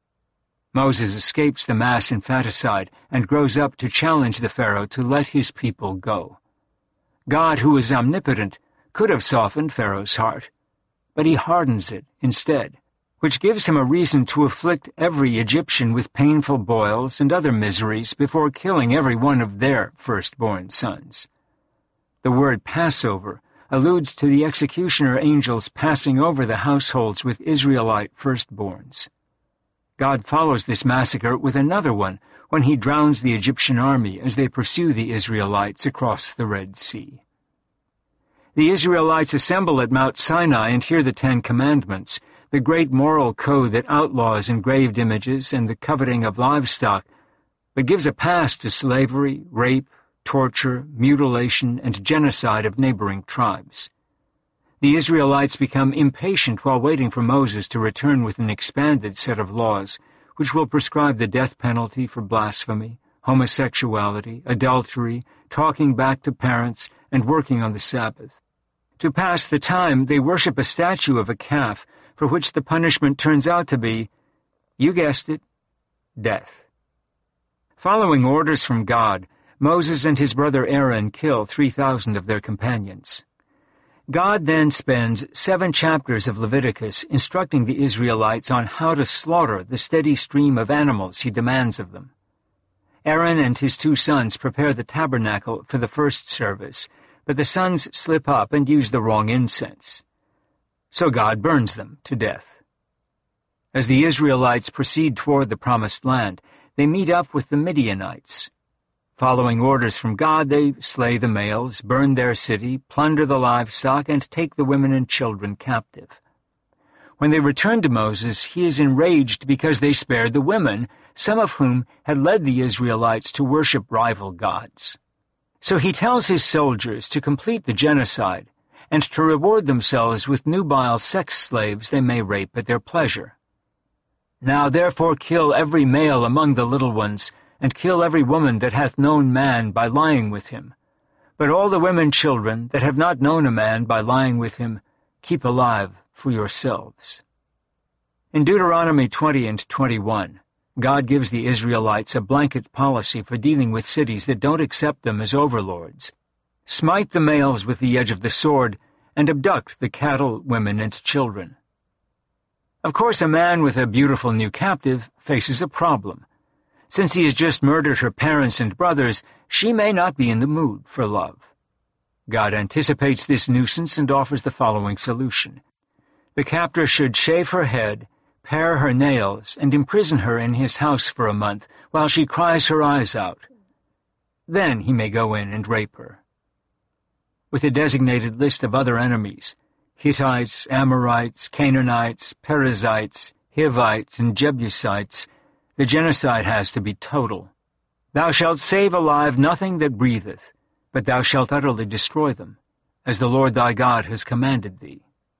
Moses escapes the mass infanticide and grows up to challenge the Pharaoh to let his people go. God, who is omnipotent, could have softened Pharaoh's heart, but he hardens it instead, which gives him a reason to afflict every Egyptian with painful boils and other miseries before killing every one of their firstborn sons. The word Passover alludes to the executioner angels passing over the households with Israelite firstborns. God follows this massacre with another one when he drowns the Egyptian army as they pursue the Israelites across the Red Sea. The Israelites assemble at Mount Sinai and hear the Ten Commandments, the great moral code that outlaws engraved images and the coveting of livestock, but gives a pass to slavery, rape, torture, mutilation, and genocide of neighboring tribes. The Israelites become impatient while waiting for Moses to return with an expanded set of laws, which will prescribe the death penalty for blasphemy, homosexuality, adultery, talking back to parents, and working on the Sabbath. To pass the time, they worship a statue of a calf, for which the punishment turns out to be, you guessed it, death. Following orders from God, Moses and his brother Aaron kill three thousand of their companions. God then spends seven chapters of Leviticus instructing the Israelites on how to slaughter the steady stream of animals he demands of them. Aaron and his two sons prepare the tabernacle for the first service, but the sons slip up and use the wrong incense. So God burns them to death. As the Israelites proceed toward the promised land, they meet up with the Midianites. Following orders from God, they slay the males, burn their city, plunder the livestock, and take the women and children captive. When they return to Moses, he is enraged because they spared the women, some of whom had led the Israelites to worship rival gods. So he tells his soldiers to complete the genocide and to reward themselves with nubile sex slaves they may rape at their pleasure. Now therefore kill every male among the little ones, and kill every woman that hath known man by lying with him. But all the women children that have not known a man by lying with him, keep alive for yourselves. In Deuteronomy twenty and twenty-one, God gives the Israelites a blanket policy for dealing with cities that don't accept them as overlords. Smite the males with the edge of the sword, and abduct the cattle, women, and children. Of course, a man with a beautiful new captive faces a problem. Since he has just murdered her parents and brothers, she may not be in the mood for love. God anticipates this nuisance and offers the following solution. The captor should shave her head, pare her nails, and imprison her in his house for a month while she cries her eyes out. Then he may go in and rape her. With a designated list of other enemies, Hittites, Amorites, Canaanites, Perizzites, Hivites, and Jebusites, the genocide has to be total. Thou shalt save alive nothing that breatheth, but thou shalt utterly destroy them, as the Lord thy God has commanded thee.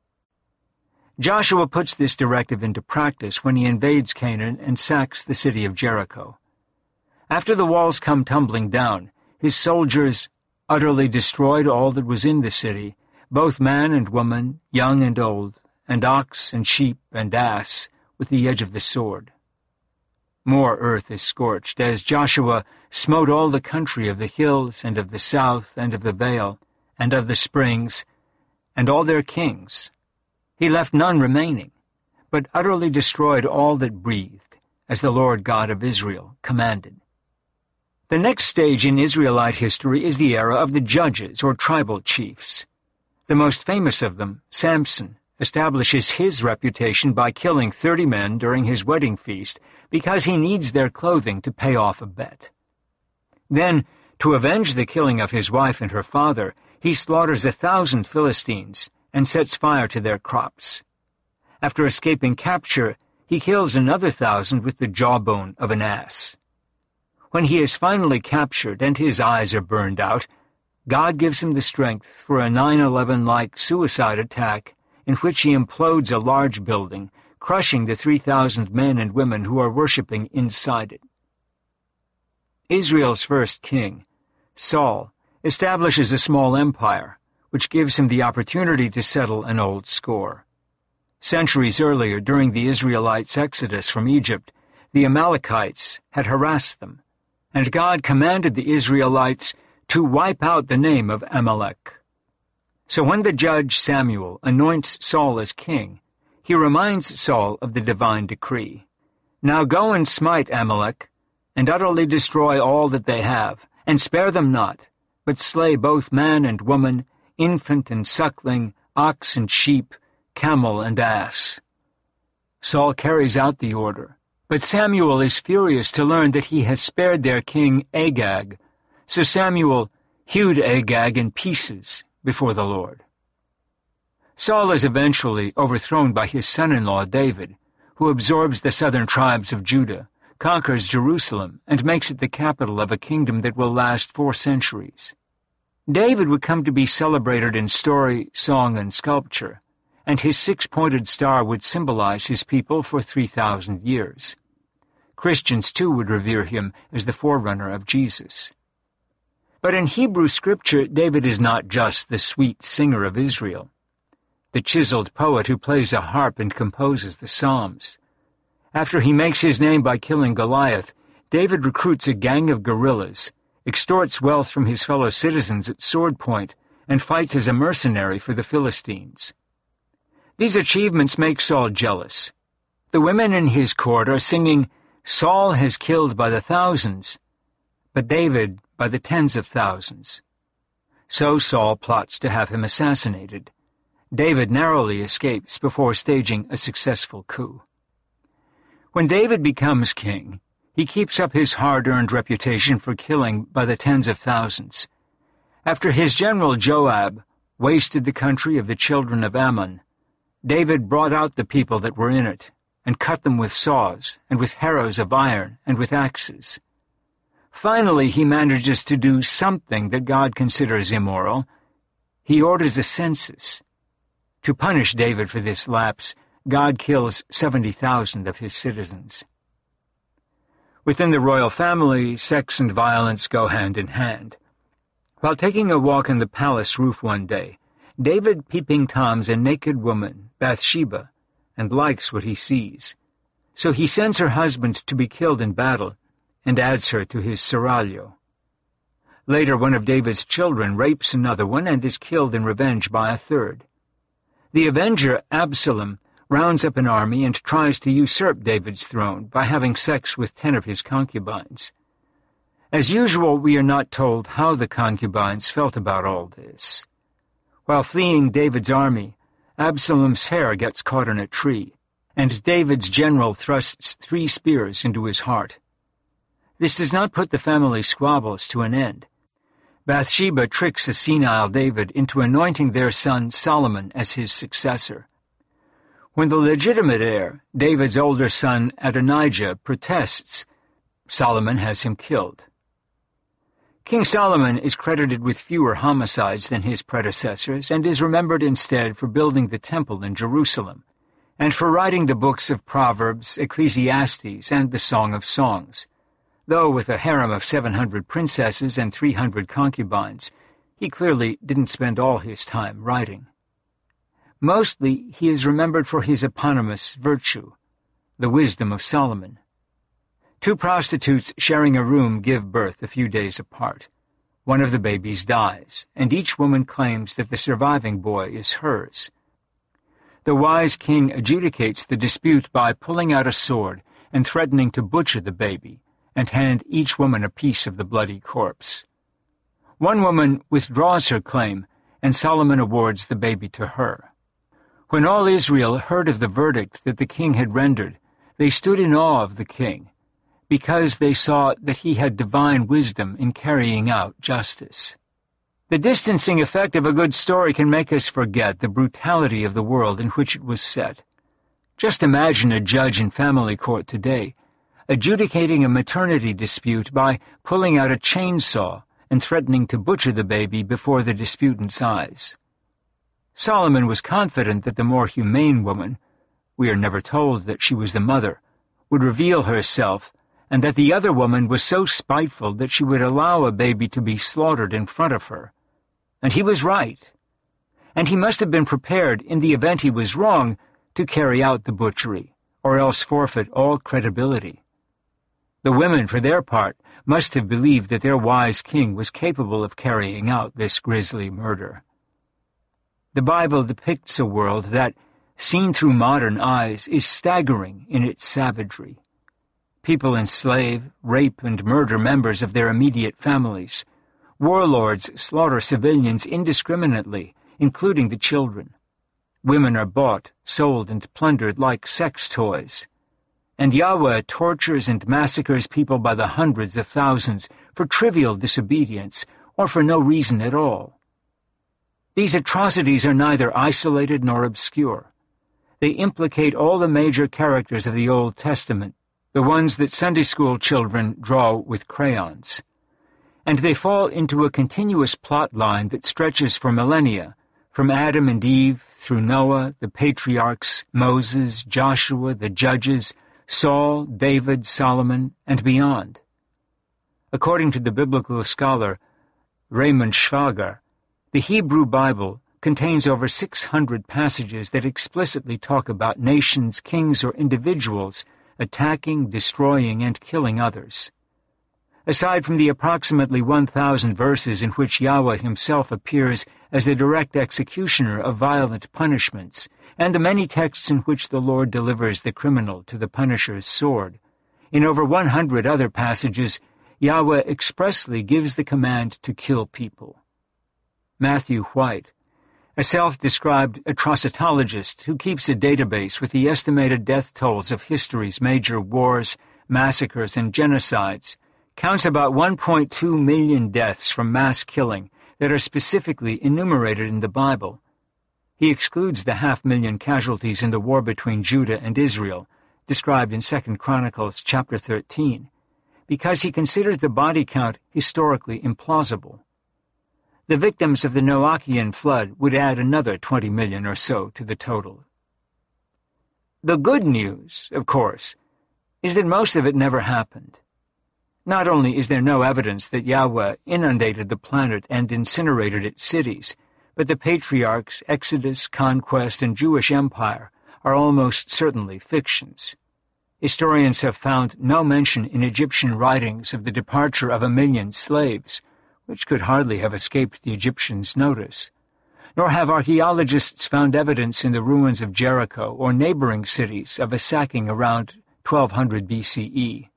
Joshua puts this directive into practice when he invades Canaan and sacks the city of Jericho. After the walls come tumbling down, his soldiers utterly destroyed all that was in the city, both man and woman, young and old, and ox and sheep and ass, with the edge of the sword. More earth is scorched, as Joshua smote all the country of the hills, and of the south, and of the vale, and of the springs, and all their kings. He left none remaining, but utterly destroyed all that breathed, as the Lord God of Israel commanded. The next stage in Israelite history is the era of the judges, or tribal chiefs. The most famous of them, Samson, establishes his reputation by killing thirty men during his wedding feast because he needs their clothing to pay off a bet. Then, to avenge the killing of his wife and her father, he slaughters a thousand Philistines and sets fire to their crops. After escaping capture, he kills another thousand with the jawbone of an ass. When he is finally captured and his eyes are burned out, God gives him the strength for a nine eleven-like suicide attack in which he implodes a large building, crushing the three thousand men and women who are worshiping inside it. Israel's first king, Saul, establishes a small empire, which gives him the opportunity to settle an old score. Centuries earlier, during the Israelites' exodus from Egypt, the Amalekites had harassed them, and God commanded the Israelites to wipe out the name of Amalek. So when the judge Samuel anoints Saul as king, he reminds Saul of the divine decree. Now go and smite Amalek, and utterly destroy all that they have, and spare them not, but slay both man and woman, infant and suckling, ox and sheep, camel and ass. Saul carries out the order, but Samuel is furious to learn that he has spared their king Agag. So Samuel hewed Agag in pieces before the Lord. Saul is eventually overthrown by his son-in-law David, who absorbs the southern tribes of Judah, conquers Jerusalem, and makes it the capital of a kingdom that will last four centuries. David would come to be celebrated in story, song, and sculpture, and his six-pointed star would symbolize his people for three thousand years. Christians, too, would revere him as the forerunner of Jesus. But in Hebrew scripture, David is not just the sweet singer of Israel, the chiseled poet who plays a harp and composes the Psalms. After he makes his name by killing Goliath, David recruits a gang of guerrillas, extorts wealth from his fellow citizens at sword point, and fights as a mercenary for the Philistines. These achievements make Saul jealous. The women in his court are singing, "Saul has killed by the thousands, but David by the tens of thousands." So Saul plots to have him assassinated. David narrowly escapes before staging a successful coup. When David becomes king, he keeps up his hard-earned reputation for killing by the tens of thousands. After his general Joab wasted the country of the children of Ammon, David brought out the people that were in it, and cut them with saws, and with harrows of iron, and with axes. Finally, he manages to do something that God considers immoral. He orders a census. To punish David for this lapse, God kills seventy thousand of his citizens. Within the royal family, sex and violence go hand in hand. While taking a walk on the palace roof one day, David peeping toms a naked woman, Bathsheba, and likes what he sees. So he sends her husband to be killed in battle, and adds her to his seraglio. Later, one of David's children rapes another one and is killed in revenge by a third. The avenger, Absalom, rounds up an army and tries to usurp David's throne by having sex with ten of his concubines. As usual, we are not told how the concubines felt about all this. While fleeing David's army, Absalom's hair gets caught in a tree, and David's general thrusts three spears into his heart. This does not put the family squabbles to an end. Bathsheba tricks a senile David into anointing their son Solomon as his successor. When the legitimate heir, David's older son Adonijah, protests, Solomon has him killed. King Solomon is credited with fewer homicides than his predecessors and is remembered instead for building the temple in Jerusalem and for writing the books of Proverbs, Ecclesiastes, and the Song of Songs. Though with a harem of seven hundred princesses and three hundred concubines, he clearly didn't spend all his time writing. Mostly, he is remembered for his eponymous virtue, the wisdom of Solomon. Two prostitutes sharing a room give birth a few days apart. One of the babies dies, and each woman claims that the surviving boy is hers. The wise king adjudicates the dispute by pulling out a sword and threatening to butcher the baby and hand each woman a piece of the bloody corpse. One woman withdraws her claim, and Solomon awards the baby to her. When all Israel heard of the verdict that the king had rendered, they stood in awe of the king, because they saw that he had divine wisdom in carrying out justice. The distancing effect of a good story can make us forget the brutality of the world in which it was set. Just imagine a judge in family court today, adjudicating a maternity dispute by pulling out a chainsaw and threatening to butcher the baby before the disputant's eyes. Solomon was confident that the more humane woman, we are never told that she was the mother, would reveal herself, and that the other woman was so spiteful that she would allow a baby to be slaughtered in front of her. And he was right. And he must have been prepared, in the event he was wrong, to carry out the butchery, or else forfeit all credibility. The women, for their part, must have believed that their wise king was capable of carrying out this grisly murder. The Bible depicts a world that, seen through modern eyes, is staggering in its savagery. People enslave, rape, and murder members of their immediate families. Warlords slaughter civilians indiscriminately, including the children. Women are bought, sold, and plundered like sex toys. And Yahweh tortures and massacres people by the hundreds of thousands for trivial disobedience or for no reason at all. These atrocities are neither isolated nor obscure. They implicate all the major characters of the Old Testament, the ones that Sunday school children draw with crayons. And they fall into a continuous plot line that stretches for millennia, from Adam and Eve through Noah, the patriarchs, Moses, Joshua, the judges, Saul, David, Solomon, and beyond. According to the biblical scholar Raymond Schwager, the Hebrew Bible contains over six hundred passages that explicitly talk about nations, kings, or individuals attacking, destroying, and killing others. Aside from the approximately one thousand verses in which Yahweh himself appears as the direct executioner of violent punishments, and the many texts in which the Lord delivers the criminal to the punisher's sword, in over one hundred other passages, Yahweh expressly gives the command to kill people. Matthew White, a self-described atrocitologist who keeps a database with the estimated death tolls of history's major wars, massacres, and genocides, counts about one point two million deaths from mass killing that are specifically enumerated in the Bible. He excludes the half-million casualties in the war between Judah and Israel, described in Second Chronicles chapter thirteen, because he considers the body count historically implausible. The victims of the Noachian flood would add another twenty million or so to the total. The good news, of course, is that most of it never happened. Not only is there no evidence that Yahweh inundated the planet and incinerated its cities, but the patriarchs, Exodus, conquest, and Jewish empire are almost certainly fictions. Historians have found no mention in Egyptian writings of the departure of a million slaves, which could hardly have escaped the Egyptians' notice. Nor have archaeologists found evidence in the ruins of Jericho or neighboring cities of a sacking around twelve hundred B C E.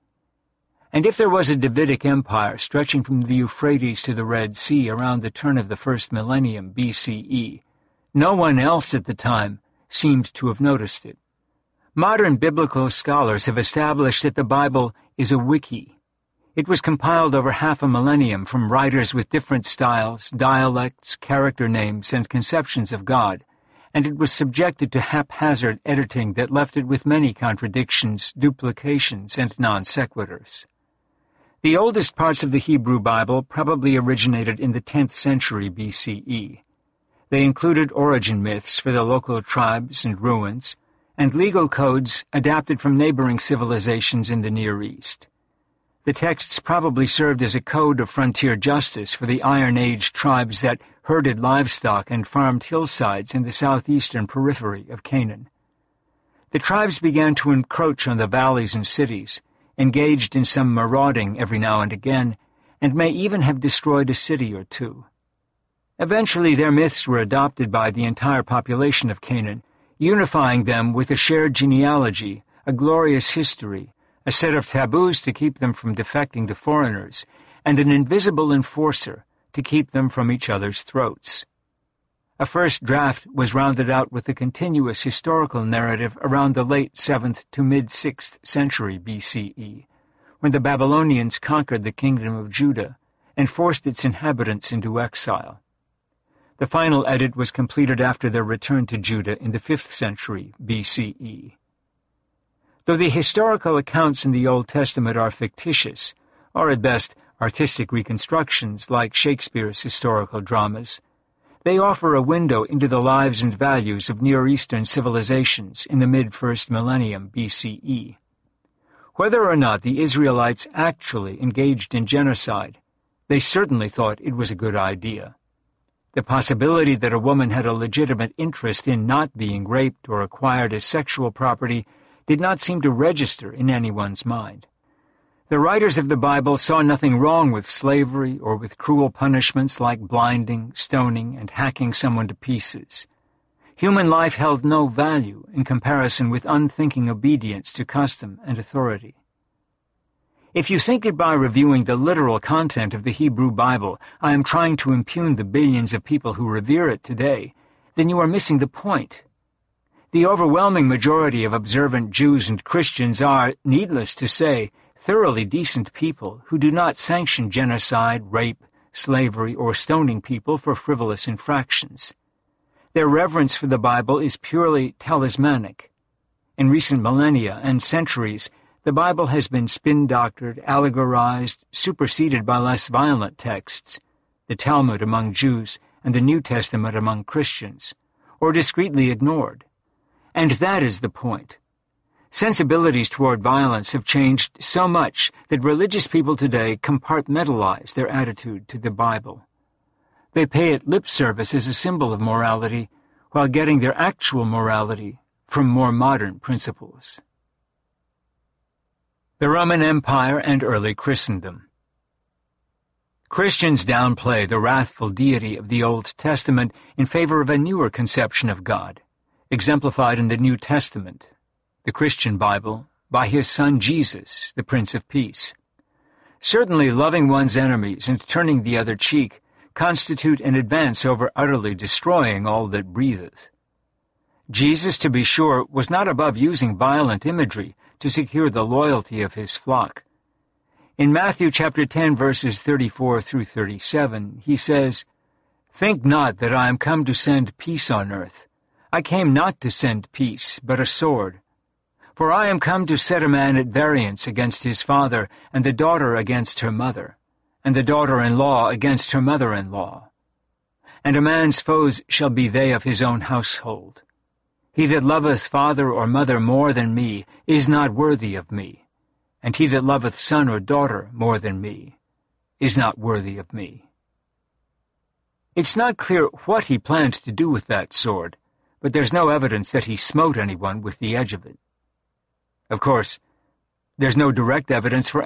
And if there was a Davidic empire stretching from the Euphrates to the Red Sea around the turn of the first millennium B C E, no one else at the time seemed to have noticed it. Modern biblical scholars have established that the Bible is a wiki. It was compiled over half a millennium from writers with different styles, dialects, character names, and conceptions of God, and it was subjected to haphazard editing that left it with many contradictions, duplications, and non sequiturs. The oldest parts of the Hebrew Bible probably originated in the tenth century B C E. They included origin myths for the local tribes and ruins, and legal codes adapted from neighboring civilizations in the Near East. The texts probably served as a code of frontier justice for the Iron Age tribes that herded livestock and farmed hillsides in the southeastern periphery of Canaan. The tribes began to encroach on the valleys and cities, engaged in some marauding every now and again, and may even have destroyed a city or two. Eventually their myths were adopted by the entire population of Canaan, unifying them with a shared genealogy, a glorious history, a set of taboos to keep them from defecting to foreigners, and an invisible enforcer to keep them from each other's throats. A first draft was rounded out with a continuous historical narrative around the late seventh to mid-sixth century B C E, when the Babylonians conquered the kingdom of Judah and forced its inhabitants into exile. The final edit was completed after their return to Judah in the fifth century B C E. Though the historical accounts in the Old Testament are fictitious, or at best artistic reconstructions like Shakespeare's historical dramas, they offer a window into the lives and values of Near Eastern civilizations in the mid-first millennium B C E. Whether or not the Israelites actually engaged in genocide, they certainly thought it was a good idea. The possibility that a woman had a legitimate interest in not being raped or acquired as sexual property did not seem to register in anyone's mind. The writers of the Bible saw nothing wrong with slavery or with cruel punishments like blinding, stoning, and hacking someone to pieces. Human life held no value in comparison with unthinking obedience to custom and authority. If you think that by reviewing the literal content of the Hebrew Bible I am trying to impugn the billions of people who revere it today, then you are missing the point. The overwhelming majority of observant Jews and Christians are, needless to say, thoroughly decent people who do not sanction genocide, rape, slavery, or stoning people for frivolous infractions. Their reverence for the Bible is purely talismanic. In recent millennia and centuries, the Bible has been spin-doctored, allegorized, superseded by less violent texts, the Talmud among Jews and the New Testament among Christians, or discreetly ignored. And that is the point. Sensibilities toward violence have changed so much that religious people today compartmentalize their attitude to the Bible. They pay it lip service as a symbol of morality while getting their actual morality from more modern principles. The Roman Empire and Early Christendom. Christians downplay the wrathful deity of the Old Testament in favor of a newer conception of God, exemplified in the New Testament, the Christian Bible, by his Son Jesus, the Prince of Peace. Certainly loving one's enemies and turning the other cheek constitute an advance over utterly destroying all that breatheth. Jesus, to be sure, was not above using violent imagery to secure the loyalty of his flock. In Matthew chapter ten, verses thirty-four through thirty-seven, he says, "Think not that I am come to send peace on earth. I came not to send peace, but a sword. For I am come to set a man at variance against his father, and the daughter against her mother, and the daughter-in-law against her mother-in-law. And a man's foes shall be they of his own household. He that loveth father or mother more than me is not worthy of me. and he that loveth son or daughter more than me is not worthy of me." It's not clear what he planned to do with that sword, but there's no evidence that he smote anyone with the edge of it. Of course, there's no direct evidence for